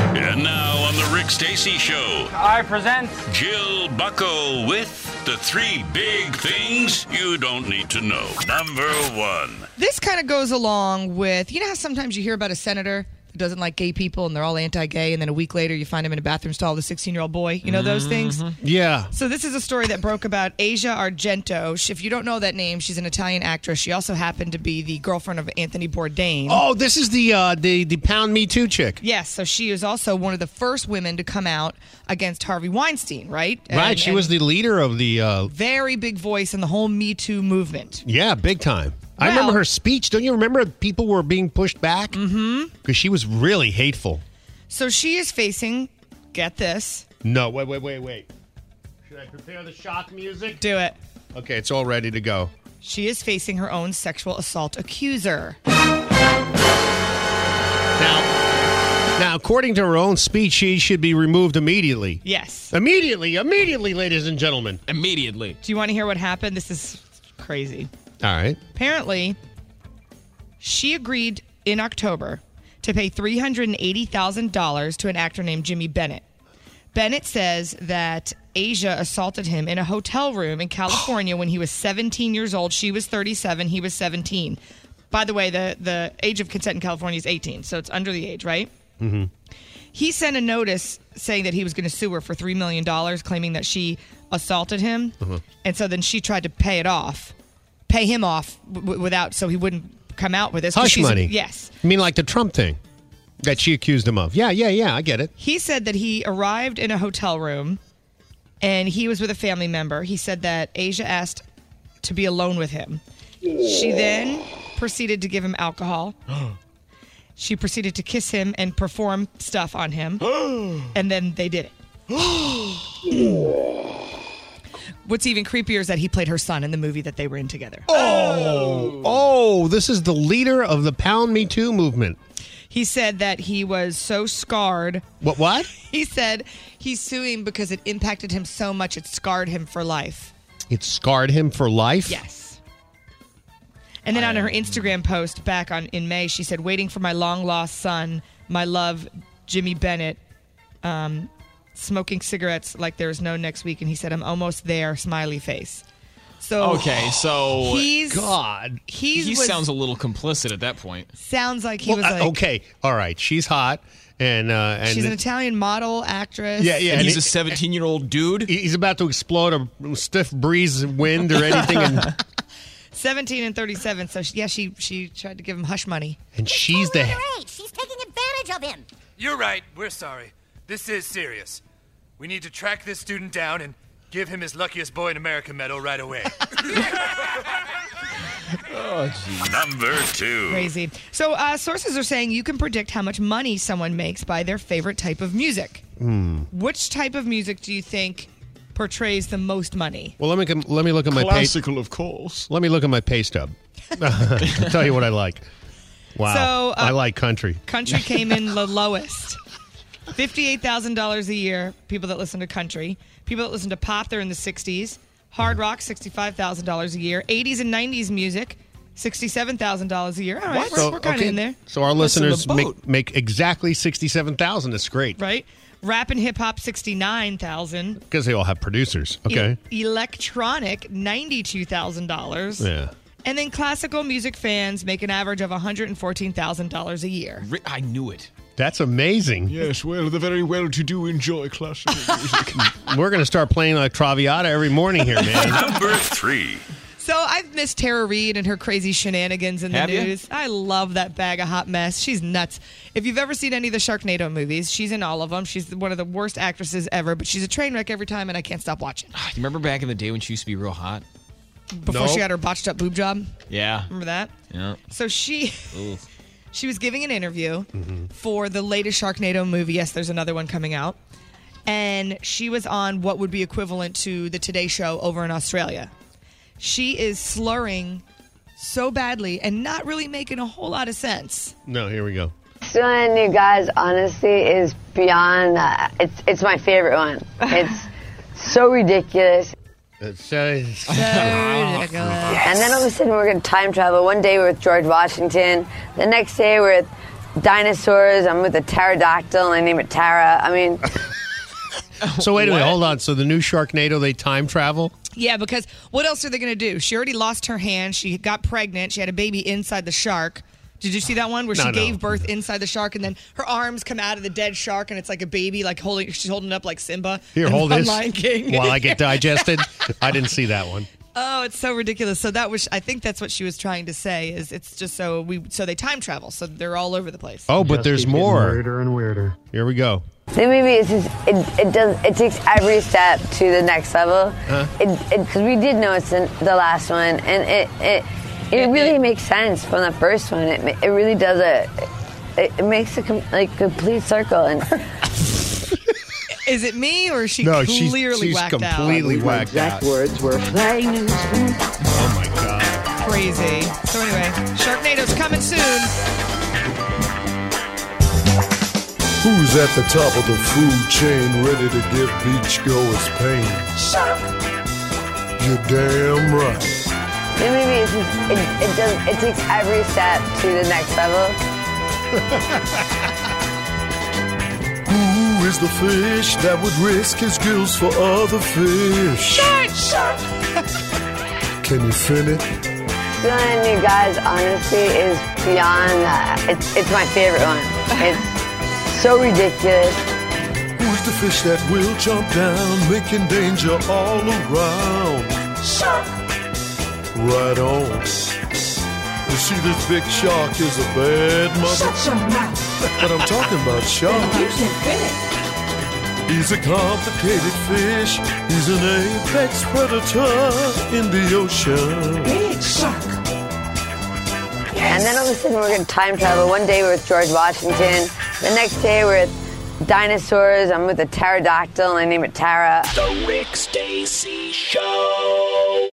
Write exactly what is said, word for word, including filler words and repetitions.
And now on the Rick Stacy Show, I present Jill Bucko with the three big things you don't need to know. Number one. This kind of goes along with, you know how sometimes you hear about a senator who doesn't like gay people and they're all anti-gay, and then a week later you find him in a bathroom stall with a sixteen-year-old boy? You know those things? Yeah. So this is a story that broke about Asia Argento. She- If you don't know that name, she's an Italian actress. She also happened to be the girlfriend of Anthony Bourdain. Oh, this is the uh, the the Pound Me Too chick. Yes, so she is also one of the first women to come out against Harvey Weinstein, right? Right. And- She and was the leader of the. Uh, very big voice in the whole Me Too movement. yeah, big time. I Well- remember her speech. Don't you remember people were being pushed back? Mm-hmm. Because she was really hateful. So she is facing, get this, No, wait, wait, wait, wait. Should I prepare the shock music? do it. Okay, it's all ready to go. She is facing her own sexual assault accuser. Now, now, according to her own speech, she should be removed immediately. Yes. Immediately, immediately, ladies and gentlemen. Immediately. Do you want to hear what happened? This is crazy. All right. Apparently, she agreed in October to pay three hundred eighty thousand dollars to an actor named Jimmy Bennett. Bennett says that Asia assaulted him in a hotel room in California when he was seventeen years old. She was thirty-seven. He was seventeen. By the way, the, the age of consent in California is eighteen, so it's under the age, right? Mm-hmm. He sent a notice saying that he was going to sue her for three million dollars, claiming that she assaulted him. Uh-huh. And so then she tried to pay it off, pay him off w- without, so he wouldn't come out with this. 'cause Hush she's- money. Yes. I mean, like the Trump thing that she accused him of. Yeah, yeah, yeah. I get it. He said that he arrived in a hotel room and he was with a family member. He said that Asia asked to be alone with him. She then proceeded to give him alcohol. She proceeded to kiss him and perform stuff on him. And then they did it. What's even creepier is that he played her son in the movie that they were in together. Oh, oh, this is the leader of the Pound Me Too movement. He said that he was so scarred. What? What? He said he's suing because it impacted him so much it scarred him for life. It scarred him for life? Yes. And then on her Instagram post back on in May, she said, waiting for my long-lost son, my love, Jimmy Bennett, um, smoking cigarettes like there's no next week. And he said, I'm almost there, smiley face. So Okay, so he's... God. He's he was- sounds a little complicit at that point. Sounds like he Well, was uh, like... okay. All right. She's hot. And, uh, and She's an Italian model, actress. Yeah, yeah. And he's it- a seventeen-year-old dude. He's about to explode a stiff breeze, wind, or anything. And, seventeen and thirty-seven. So, she, yeah, she she tried to give him hush money. and she's the... Underage. She's taking advantage of him. You're right. We're sorry. This is serious. We need to track this student down and give him his luckiest boy in America medal right away. Number two. Crazy. So uh, sources are saying you can predict how much money someone makes by their favorite type of music. Hmm. Which type of music do you think portrays the most money? Well, let me com- let me look at my pay- Classical, of course. let me look at my pay stub. I'll tell you what I like. Wow, So, uh, I like country. Country came in the lowest. fifty-eight thousand dollars a year, people that listen to country. People that listen to pop, they're in the sixties. Hard rock, sixty-five thousand dollars a year. eighties and nineties music, sixty-seven thousand dollars a year. All right, we're, we're kind of okay, in there, So our Listen to listeners the make boat. make exactly sixty-seven thousand. That's great right? Rap and hip hop, sixty-nine thousand dollars. because they all have producers. Okay. E- electronic, ninety-two thousand dollars. Yeah. And then classical music fans make an average of one hundred fourteen thousand dollars a year. Ri- I knew it. That's amazing. Yes, well, the very well-to-do enjoy classical music. We're going to start playing like Traviata every morning here, man. Number three. So I've missed Tara Reid and her crazy shenanigans in the Have you? news. I love that bag of hot mess. She's nuts. If you've ever seen any of the Sharknado movies, she's in all of them. She's one of the worst actresses ever, but she's a train wreck every time, and I can't stop watching. You remember back in the day when she used to be real hot? Before Nope. she had her botched up boob job. Yeah. Remember that? Yeah. So she Ooh. she was giving an interview for the latest Sharknado movie. Yes, there's another one coming out. And she was on what would be equivalent to the Today Show over in Australia. She is slurring so badly and not really making a whole lot of sense. No, here we go. This one, you guys, honestly, is beyond. Uh, it's it's my favorite one. It's so ridiculous. It's, uh, So ridiculous. And then all of a sudden, we're going to time travel. One day we're with George Washington. The next day we're with dinosaurs. I'm with a pterodactyl, and I name it Tara. I mean, So wait a minute, hold on. So the new Sharknado, they time travel? Yeah, because what else are they going to do? She already lost her hand. She got pregnant. She had a baby inside the shark. Did you see that one where No, she no. gave birth inside the shark and then her arms come out of the dead shark and it's like a baby, like holding, she's holding it up like Simba. Here, on- hold on this Lion King. while I get digested. I didn't see that one. Oh, it's so ridiculous. So that was, I think that's what she was trying to say. Is it's just so we, so they time travel, so they're all over the place. Oh, but Just there's keep getting more. Weirder and weirder. Here we go. the movie is just it, it does it takes every step to the next level. Huh? It because we did know it's the, the last one, and it it it really makes sense from the first one. It ma- it really does a it, it makes a com- like complete circle. And Is it me or is she No, she's, clearly she's whacked completely out? whacked out. words were flying in space. Oh, my God. Crazy. So anyway, Sharknado's coming soon. Who's at the top of the food chain ready to give beachgoers pain? You're damn right. the movie is just it, it does it takes every step to the next level. Who is the fish that would risk his gills for other fish? Can you fin it? Feeling you guys honestly is beyond that. It's it's my favorite one. It's so ridiculous. Who's the fish that will jump down, making danger all around? Right on. You see, this big shark is a bad mother. But I'm talking about shark. He's a complicated fish. He's an apex predator in the ocean. And then all of a sudden we're going to time travel. One day we're with George Washington. The next day we're with dinosaurs. I'm with a pterodactyl and I name it Tara. The Rick Stacy Show.